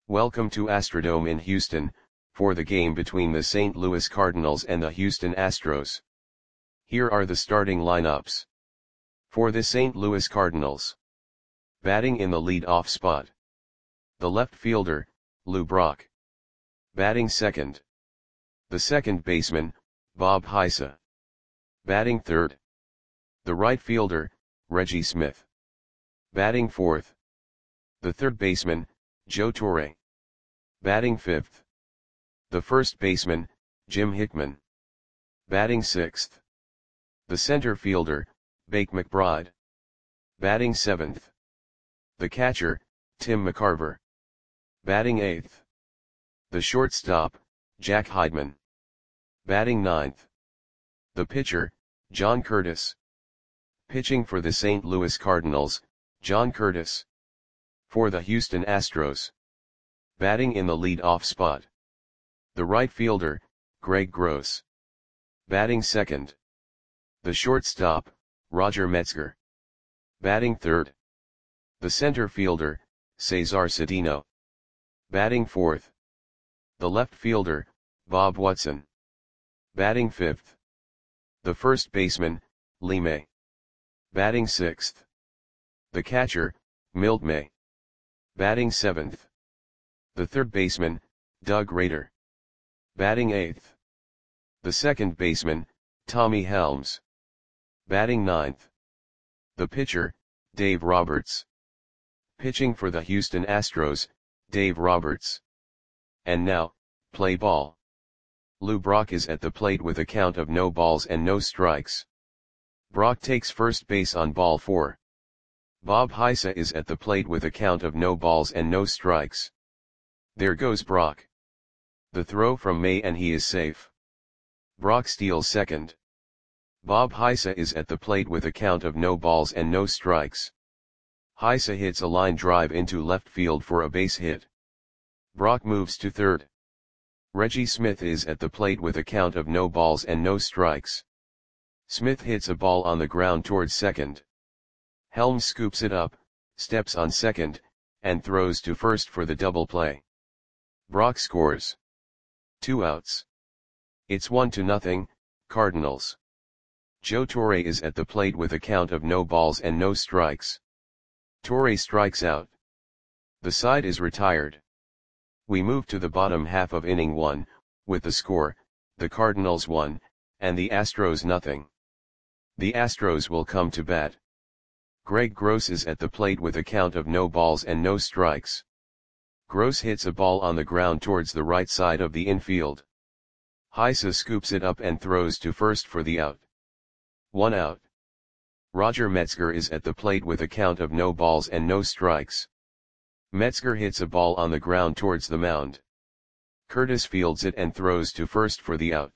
Welcome to Astrodome in Houston, for the game between the St. Louis Cardinals and the Houston Astros. Here are the starting lineups. For the St. Louis Cardinals. Batting in the lead-off spot. The left fielder, Lou Brock. Batting second. The second baseman, Bob Heise. Batting third. The right fielder, Reggie Smith. Batting fourth. The third baseman, Joe Torre. Batting fifth. The first baseman, Jim Hickman. Batting sixth. The center fielder, Bake McBride. Batting seventh. The catcher, Tim McCarver. Batting eighth. The shortstop, Jack Heidman. Batting ninth. The pitcher, John Curtis. Pitching for the St. Louis Cardinals, John Curtis. For the Houston Astros. Batting in the lead-off spot. The right fielder, Greg Gross. Batting second. The shortstop, Roger Metzger. Batting third. The center fielder, Cesar Cedeno. Batting fourth. The left fielder, Bob Watson. Batting fifth. The first baseman, Lee May. Batting sixth. The catcher, Milt May. Batting seventh. The third baseman, Doug Rader. Batting eighth. The second baseman, Tommy Helms. Batting ninth. The pitcher, Dave Roberts. Pitching for the Houston Astros, Dave Roberts. And now, play ball. Lou Brock is at the plate with a count of no balls and no strikes. Brock takes first base on ball 4. Bob Heise is at the plate with a count of no balls and no strikes. There goes Brock. The throw from May and he is safe. Brock steals second. Bob Heise is at the plate with a count of no balls and no strikes. Heise hits a line drive into left field for a base hit. Brock moves to third. Reggie Smith is at the plate with a count of no balls and no strikes. Smith hits a ball on the ground towards second. Helms scoops it up, steps on second, and throws to first for the double play. Brock scores. 2 outs. It's 1-0, Cardinals. Joe Torre is at the plate with a count of no balls and no strikes. Torre strikes out. The side is retired. We move to the bottom half of inning 1, with the score, the Cardinals 1, and the Astros 0. The Astros will come to bat. Greg Gross is at the plate with a count of no balls and no strikes. Gross hits a ball on the ground towards the right side of the infield. Heise scoops it up and throws to first for the out. 1 out. Roger Metzger is at the plate with a count of no balls and no strikes. Metzger hits a ball on the ground towards the mound. Curtis fields it and throws to first for the out.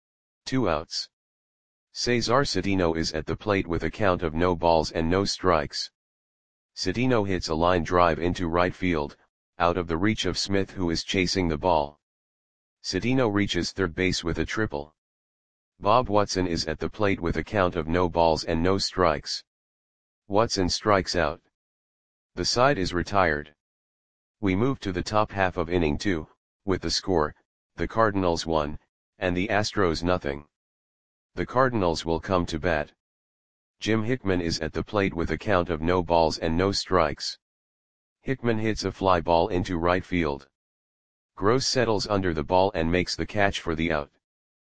2 outs. Cesar Cedeno is at the plate with a count of no balls and no strikes. Cedeno hits a line drive into right field, out of the reach of Smith who is chasing the ball. Cedeno reaches third base with a triple. Bob Watson is at the plate with a count of no balls and no strikes. Watson strikes out. The side is retired. We move to the top half of inning 2, with the score, the Cardinals 1, and the Astros 0. The Cardinals will come to bat. Jim Hickman is at the plate with a count of no balls and no strikes. Hickman hits a fly ball into right field. Gross settles under the ball and makes the catch for the out.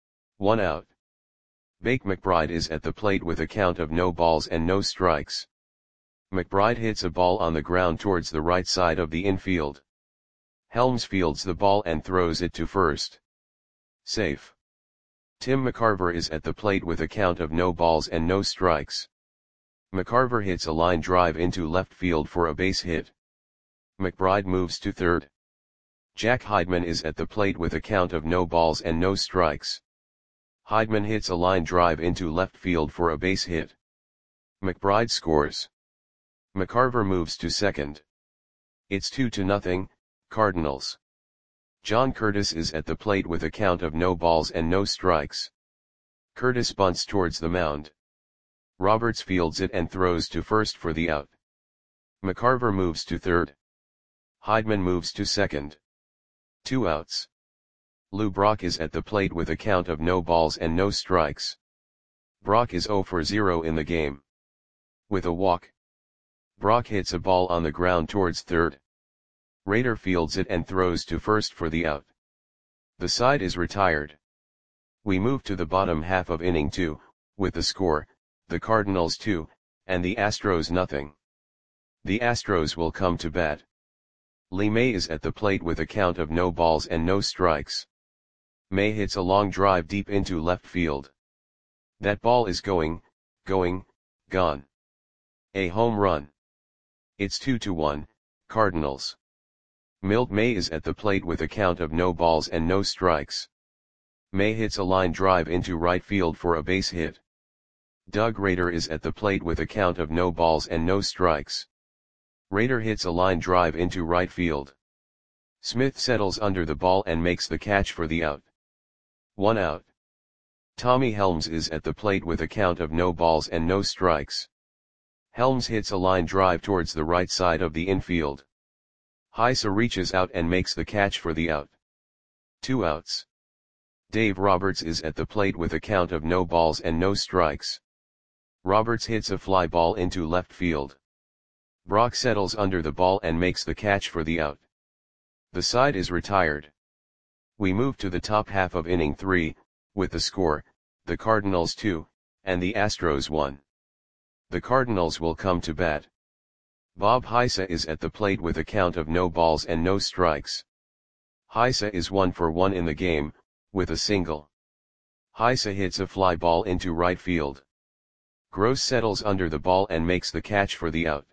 1 out. Bake McBride is at the plate with a count of no balls and no strikes. McBride hits a ball on the ground towards the right side of the infield. Helms fields the ball and throws it to first. Safe. Tim McCarver is at the plate with a count of no balls and no strikes. McCarver hits a line drive into left field for a base hit. McBride moves to third. Jack Heidman is at the plate with a count of no balls and no strikes. Heidman hits a line drive into left field for a base hit. McBride scores. McCarver moves to second. It's 2-0, Cardinals. John Curtis is at the plate with a count of no balls and no strikes. Curtis bunts towards the mound. Roberts fields it and throws to first for the out. McCarver moves to third. Heidman moves to second. 2 outs. Lou Brock is at the plate with a count of no balls and no strikes. Brock is 0 for 0 in the game. With a walk, Brock hits a ball on the ground towards third. Rader fields it and throws to first for the out. The side is retired. We move to the bottom half of inning 2, with the score, the Cardinals 2, and the Astros nothing. The Astros will come to bat. Lee May is at the plate with a count of no balls and no strikes. May hits a long drive deep into left field. That ball is going, gone. A home run. It's 2-1, Cardinals. Milt May is at the plate with a count of no balls and no strikes. May hits a line drive into right field for a base hit. Doug Rader is at the plate with a count of no balls and no strikes. Rader hits a line drive into right field. Smith settles under the ball and makes the catch for the out. 1 out. Tommy Helms is at the plate with a count of no balls and no strikes. Helms hits a line drive towards the right side of the infield. Heise reaches out and makes the catch for the out. 2 outs. Dave Roberts is at the plate with a count of no balls and no strikes. Roberts hits a fly ball into left field. Brock settles under the ball and makes the catch for the out. The side is retired. We move to the top half of inning 3, with the score, the Cardinals 2, and the Astros 1. The Cardinals will come to bat. Bob Heise is at the plate with a count of no balls and no strikes. Heise is 1 for 1 in the game, with a single. Heise hits a fly ball into right field. Gross settles under the ball and makes the catch for the out.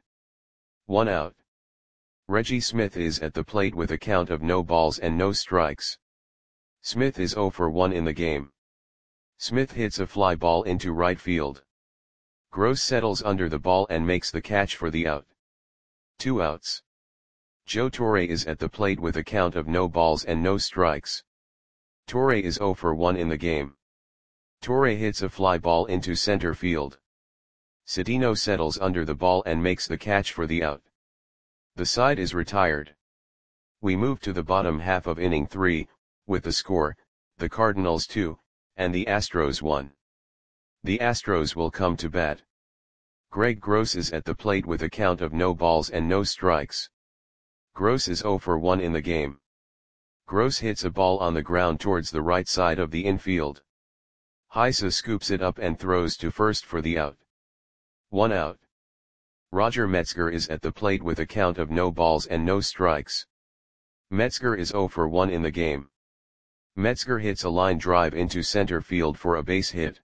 1 out. Reggie Smith is at the plate with a count of no balls and no strikes. Smith is 0 for 1 in the game. Smith hits a fly ball into right field. Gross settles under the ball and makes the catch for the out. 2 outs. Joe Torre is at the plate with a count of no balls and no strikes. Torre is 0 for 1 in the game. Torre hits a fly ball into center field. Cedeno settles under the ball and makes the catch for the out. The side is retired. We move to the bottom half of inning 3, with the score, the Cardinals 2, and the Astros 1. The Astros will come to bat. Greg Gross is at the plate with a count of no balls and no strikes. Gross is 0 for 1 in the game. Gross hits a ball on the ground towards the right side of the infield. Heise scoops it up and throws to first for the out. 1 out. Roger Metzger is at the plate with a count of no balls and no strikes. Metzger is 0 for 1 in the game. Metzger hits a line drive into center field for a base hit.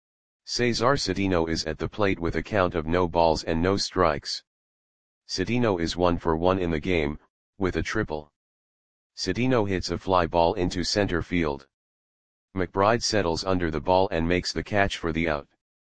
Cesar Cedeno is at the plate with a count of no balls and no strikes. Cedeno is 1 for 1 in the game, with a triple. Cedeno hits a fly ball into center field. McBride settles under the ball and makes the catch for the out.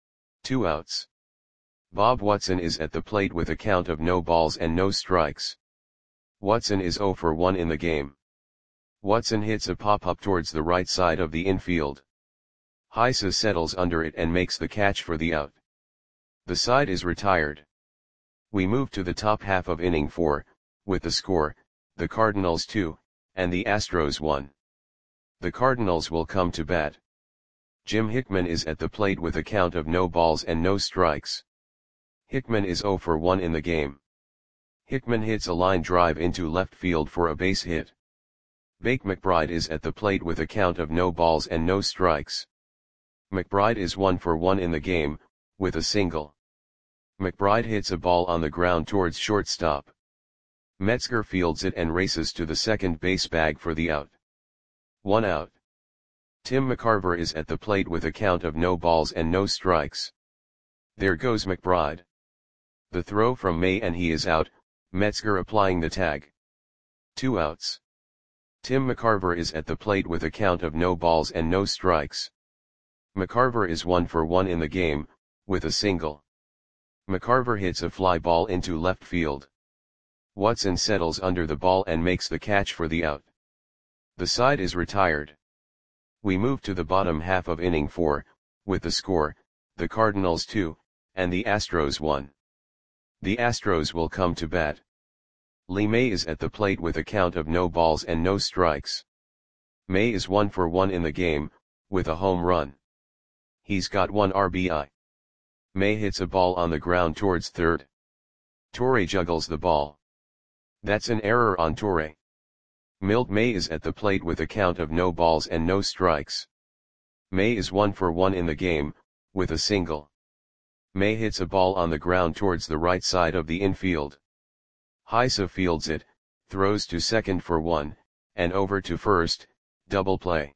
2 outs. Bob Watson is at the plate with a count of no balls and no strikes. Watson is 0 for 1 in the game. Watson hits a pop-up towards the right side of the infield. Heise settles under it and makes the catch for the out. The side is retired. We move to the top half of inning 4, with the score, the Cardinals 2, and the Astros 1. The Cardinals will come to bat. Jim Hickman is at the plate with a count of no balls and no strikes. Hickman is 0 for 1 in the game. Hickman hits a line drive into left field for a base hit. Bake McBride is at the plate with a count of no balls and no strikes. McBride is 1 for 1 in the game, with a single. McBride hits a ball on the ground towards shortstop. Metzger fields it and races to the second base bag for the out. 1 out. Tim McCarver is at the plate with a count of no balls and no strikes. There goes McBride. The throw from May and he is out, Metzger applying the tag. 2 outs. Tim McCarver is at the plate with a count of no balls and no strikes. McCarver is 1 for 1 in the game, with a single. McCarver hits a fly ball into left field. Watson settles under the ball and makes the catch for the out. The side is retired. We move to the bottom half of inning 4, with the score, the Cardinals 2, and the Astros 1. The Astros will come to bat. Lee May is at the plate with a count of no balls and no strikes. May is 1 for 1 in the game, with a home run. He's got 1 RBI. May hits a ball on the ground towards third. Torre juggles the ball. That's an error on Torre. Milt May is at the plate with a count of no balls and no strikes. May is 1 for 1 in the game, with a single. May hits a ball on the ground towards the right side of the infield. Heise fields it, throws to second for 1, and over to first, double play.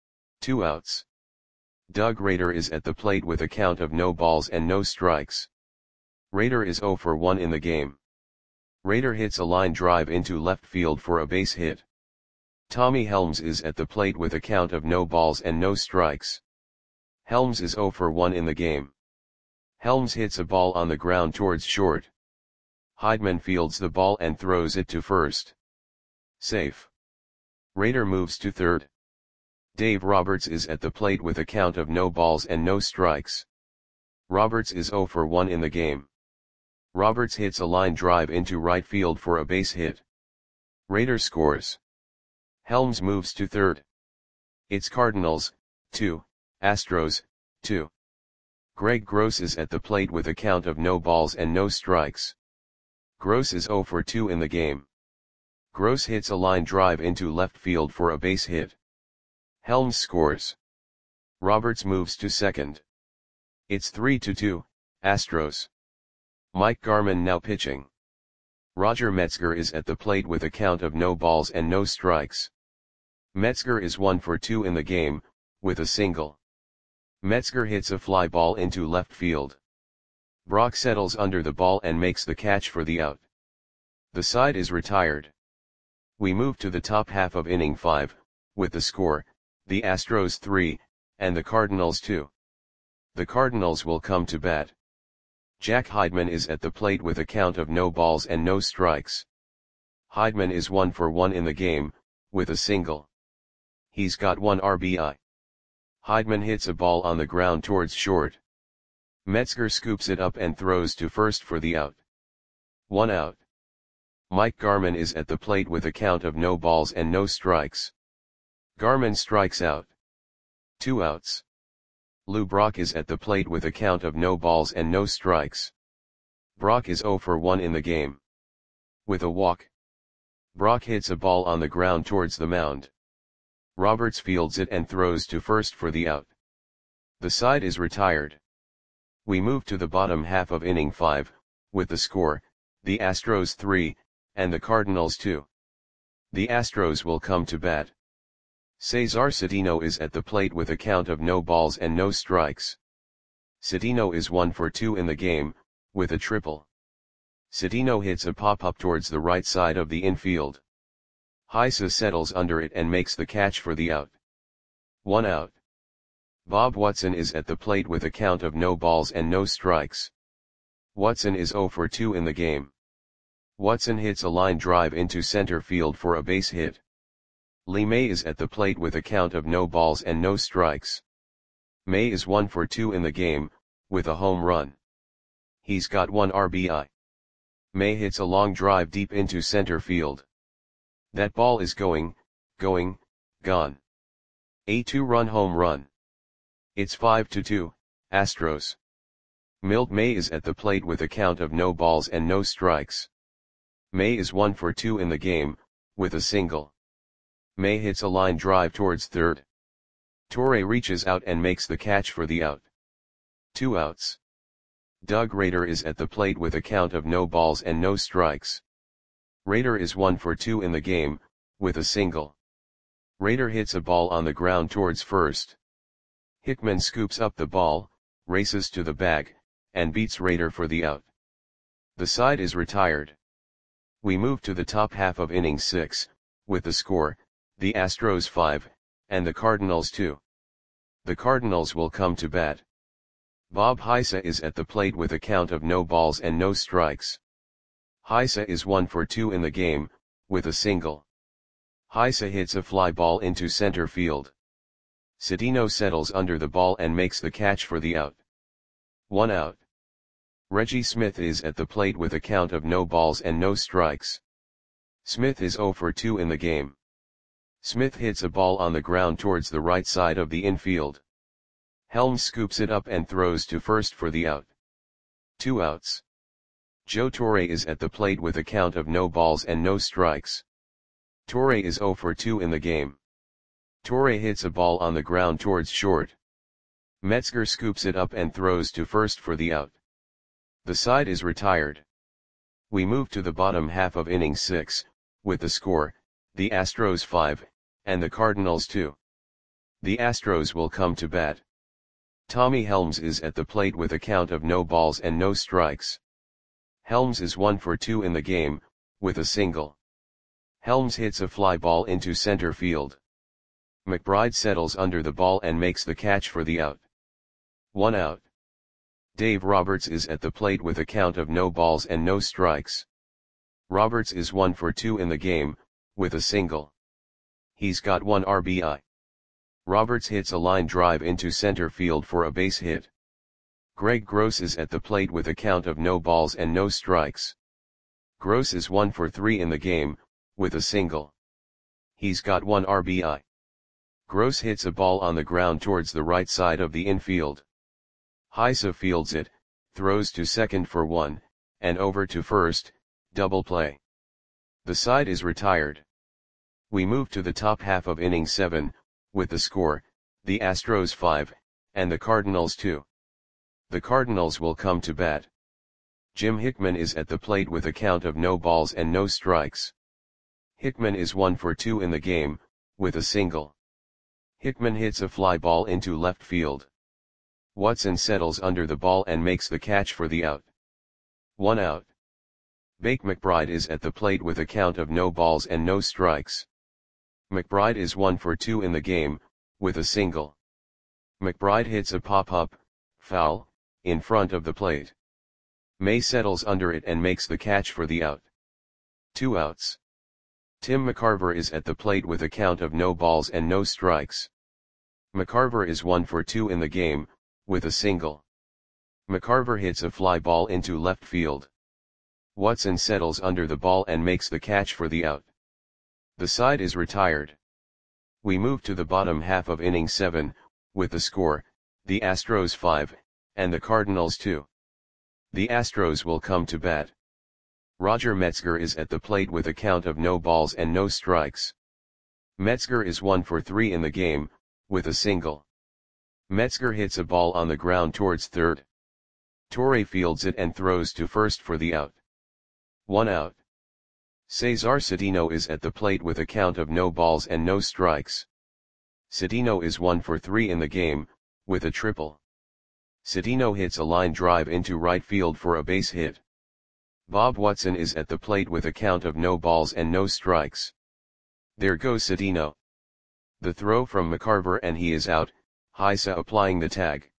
2 outs. Doug Rader is at the plate with a count of no balls and no strikes. Rader is 0 for 1 in the game. Rader hits a line drive into left field for a base hit. Tommy Helms is at the plate with a count of no balls and no strikes. Helms is 0 for 1 in the game. Helms hits a ball on the ground towards short. Heidman fields the ball and throws it to first. Safe. Rader moves to third. Dave Roberts is at the plate with a count of no balls and no strikes. Roberts is 0 for 1 in the game. Roberts hits a line drive into right field for a base hit. Rader scores. Helms moves to third. It's Cardinals, 2, Astros, 2. Greg Gross is at the plate with a count of no balls and no strikes. Gross is 0 for 2 in the game. Gross hits a line drive into left field for a base hit. Helms scores. Roberts moves to second. It's 3-2, Astros. Mike Garman now pitching. Roger Metzger is at the plate with a count of no balls and no strikes. Metzger is 1 for 2 in the game, with a single. Metzger hits a fly ball into left field. Brock settles under the ball and makes the catch for the out. The side is retired. We move to the top half of inning 5, with the score, the Astros 3, and the Cardinals 2. The Cardinals will come to bat. Jack Heidman is at the plate with a count of no balls and no strikes. Heidman is 1 for 1 in the game, with a single. He's got 1 RBI. Heidman hits a ball on the ground towards short. Metzger scoops it up and throws to first for the out. 1 out. Mike Garman is at the plate with a count of no balls and no strikes. Garman strikes out. 2 outs. Lou Brock is at the plate with a count of no balls and no strikes. Brock is 0 for 1 in the game. With a walk. Brock hits a ball on the ground towards the mound. Roberts fields it and throws to first for the out. The side is retired. We move to the bottom half of inning 5, with the score, the Astros 3, and the Cardinals 2. The Astros will come to bat. Cesar Cedeno is at the plate with a count of no balls and no strikes. Cedeno is 1 for 2 in the game, with a triple. Cedeno hits a pop-up towards the right side of the infield. Heise settles under it and makes the catch for the out. 1 out. Bob Watson is at the plate with a count of no balls and no strikes. Watson is 0 for 2 in the game. Watson hits a line drive into center field for a base hit. Lee May is at the plate with a count of no balls and no strikes. May is 1 for 2 in the game, with a home run. He's got 1 RBI. May hits a long drive deep into center field. That ball is going, gone. A 2-run home run. It's 5-2, Astros. Milt May is at the plate with a count of no balls and no strikes. May is 1 for 2 in the game, with a single. May hits a line drive towards third. Torre reaches out and makes the catch for the out. 2 outs. Doug Rader is at the plate with a count of no balls and no strikes. Rader is 1 for 2 in the game, with a single. Rader hits a ball on the ground towards first. Hickman scoops up the ball, races to the bag, and beats Rader for the out. The side is retired. We move to the top half of inning 6, with the score, the Astros 5, and the Cardinals 2. The Cardinals will come to bat. Bob Heise is at the plate with a count of no balls and no strikes. Heise is 1 for 2 in the game, with a single. Heise hits a fly ball into center field. Cedeno settles under the ball and makes the catch for the out. 1 out. Reggie Smith is at the plate with a count of no balls and no strikes. Smith is 0 for 2 in the game. Smith hits a ball on the ground towards the right side of the infield. Helms scoops it up and throws to first for the out. 2 outs. Joe Torre is at the plate with a count of no balls and no strikes. Torre is 0 for 2 in the game. Torre hits a ball on the ground towards short. Metzger scoops it up and throws to first for the out. The side is retired. We move to the bottom half of inning 6, with the score, the Astros 5, and the Cardinals 2. The Astros will come to bat. Tommy Helms is at the plate with a count of no balls and no strikes. Helms is 1 for 2 in the game, with a single. Helms hits a fly ball into center field. McBride settles under the ball and makes the catch for the out. 1 out. Dave Roberts is at the plate with a count of no balls and no strikes. Roberts is 1 for 2 in the game, with a single. He's got 1 RBI. Roberts hits a line drive into center field for a base hit. Greg Gross is at the plate with a count of no balls and no strikes. Gross is 1 for 3 in the game, with a single. He's got 1 RBI. Gross hits a ball on the ground towards the right side of the infield. Heise fields it, throws to second for 1, and over to first, double play. The side is retired. We move to the top half of inning 7, with the score, the Astros 5, and the Cardinals 2. The Cardinals will come to bat. Jim Hickman is at the plate with a count of no balls and no strikes. Hickman is 1 for 2 in the game, with a single. Hickman hits a fly ball into left field. Watson settles under the ball and makes the catch for the out. 1 out. Bake McBride is at the plate with a count of no balls and no strikes. McBride is 1 for 2 in the game, with a single. McBride hits a pop-up, foul, in front of the plate. May settles under it and makes the catch for the out. 2 outs. Tim McCarver is at the plate with a count of no balls and no strikes. McCarver is 1 for 2 in the game, with a single. McCarver hits a fly ball into left field. Watson settles under the ball and makes the catch for the out. The side is retired. We move to the bottom half of inning 7, with the score, the Astros 5, and the Cardinals 2. The Astros will come to bat. Roger Metzger is at the plate with a count of no balls and no strikes. Metzger is 1 for 3 in the game, with a single. Metzger hits a ball on the ground towards third. Torre fields it and throws to first for the out. 1 out. Cesar Cedeno is at the plate with a count of no balls and no strikes. Cedeno is 1 for 3 in the game, with a triple. Cedeno hits a line drive into right field for a base hit. Bob Watson is at the plate with a count of no balls and no strikes. There goes Cedeno. The throw from McCarver and he is out, Heise applying the tag.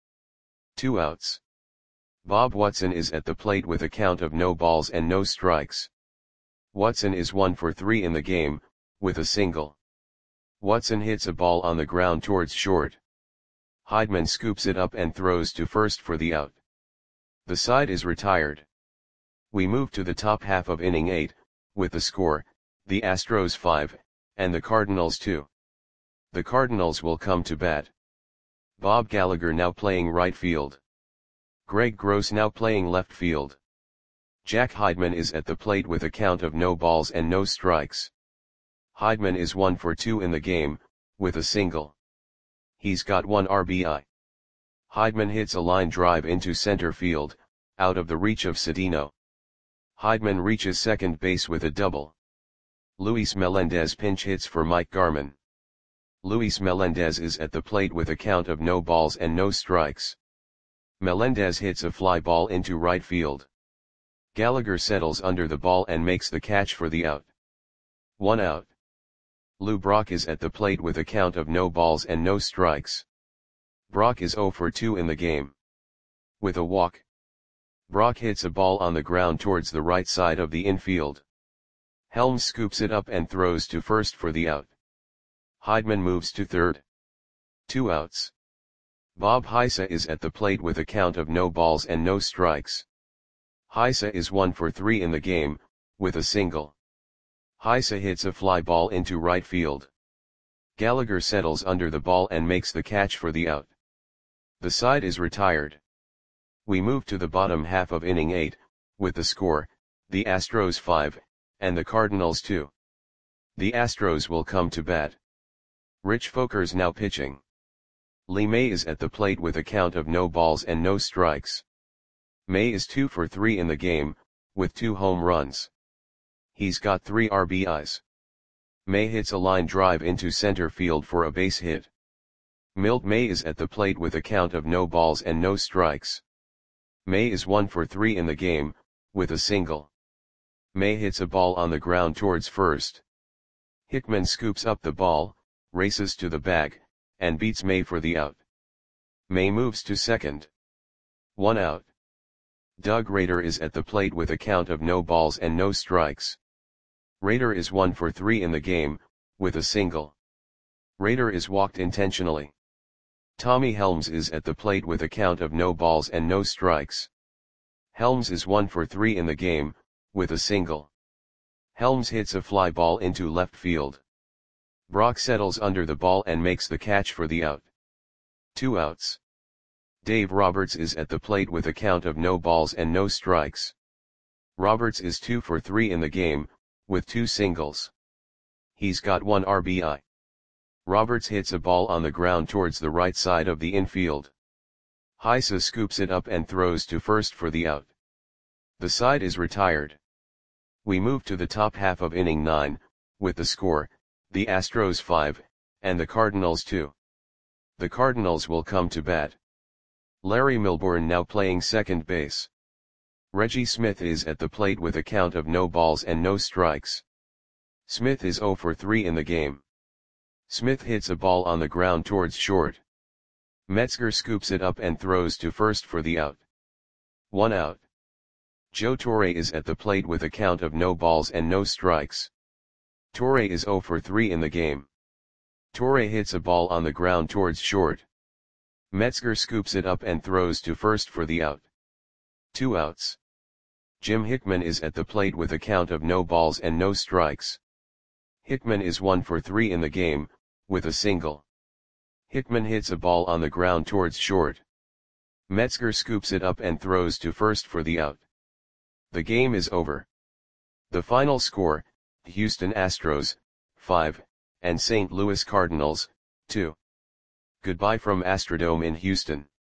2 outs. Bob Watson is at the plate with a count of no balls and no strikes. Watson is 1 for 3 in the game, with a single. Watson hits a ball on the ground towards short. Heidman scoops it up and throws to first for the out. The side is retired. We move to the top half of inning 8, with the score, the Astros 5, and the Cardinals 2. The Cardinals will come to bat. Bob Gallagher now playing right field. Greg Gross now playing left field. Jack Heidman is at the plate with a count of no balls and no strikes. Heidman is 1 for 2 in the game, with a single. He's got 1 RBI. Heidman hits a line drive into center field, out of the reach of Cedeno. Heidman reaches second base with a double. Luis Melendez pinch hits for Mike Garman. Luis Melendez is at the plate with a count of no balls and no strikes. Melendez hits a fly ball into right field. Gallagher settles under the ball and makes the catch for the out. 1 out. Lou Brock is at the plate with a count of no balls and no strikes. Brock is 0 for 2 in the game. With a walk. Brock hits a ball on the ground towards the right side of the infield. Helms scoops it up and throws to first for the out. Heidman moves to third. 2 outs. Bob Heise is at the plate with a count of no balls and no strikes. Heise is 1 for 3 in the game, with a single. Heise hits a fly ball into right field. Gallagher settles under the ball and makes the catch for the out. The side is retired. We move to the bottom half of inning 8, with the score, the Astros 5, and the Cardinals 2. The Astros will come to bat. Rich Folkers now pitching. Lee May is at the plate with a count of no balls and no strikes. May is 2 for 3 in the game, with 2 home runs. He's got 3 RBIs. May hits a line drive into center field for a base hit. Milt May is at the plate with a count of no balls and no strikes. May is 1 for 3 in the game, with a single. May hits a ball on the ground towards first. Hickman scoops up the ball, races to the bag, and beats May for the out. May moves to second. 1 out. Doug Rader is at the plate with a count of no balls and no strikes. Rader is 1 for 3 in the game, with a single. Rader is walked intentionally. Tommy Helms is at the plate with a count of no balls and no strikes. Helms is 1 for 3 in the game, with a single. Helms hits a fly ball into left field. Brock settles under the ball and makes the catch for the out. 2 outs. Dave Roberts is at the plate with a count of no balls and no strikes. Roberts is 2 for 3 in the game, with 2 singles. He's got 1 RBI. Roberts hits a ball on the ground towards the right side of the infield. Heise scoops it up and throws to first for the out. The side is retired. We move to the top half of inning 9, with the score, the Astros 5, and the Cardinals 2. The Cardinals will come to bat. Larry Milbourne now playing second base. Reggie Smith is at the plate with a count of no balls and no strikes. Smith is 0 for 3 in the game. Smith hits a ball on the ground towards short. Metzger scoops it up and throws to first for the out. 1 out. Joe Torre is at the plate with a count of no balls and no strikes. Torre is 0 for 3 in the game. Torre hits a ball on the ground towards short. Metzger scoops it up and throws to first for the out. 2 outs. Jim Hickman is at the plate with a count of no balls and no strikes. Hickman is 1 for 3 in the game, with a single. Hickman hits a ball on the ground towards short. Metzger scoops it up and throws to first for the out. The game is over. The final score, Houston Astros, 5, and St. Louis Cardinals, 2. Goodbye from Astrodome in Houston.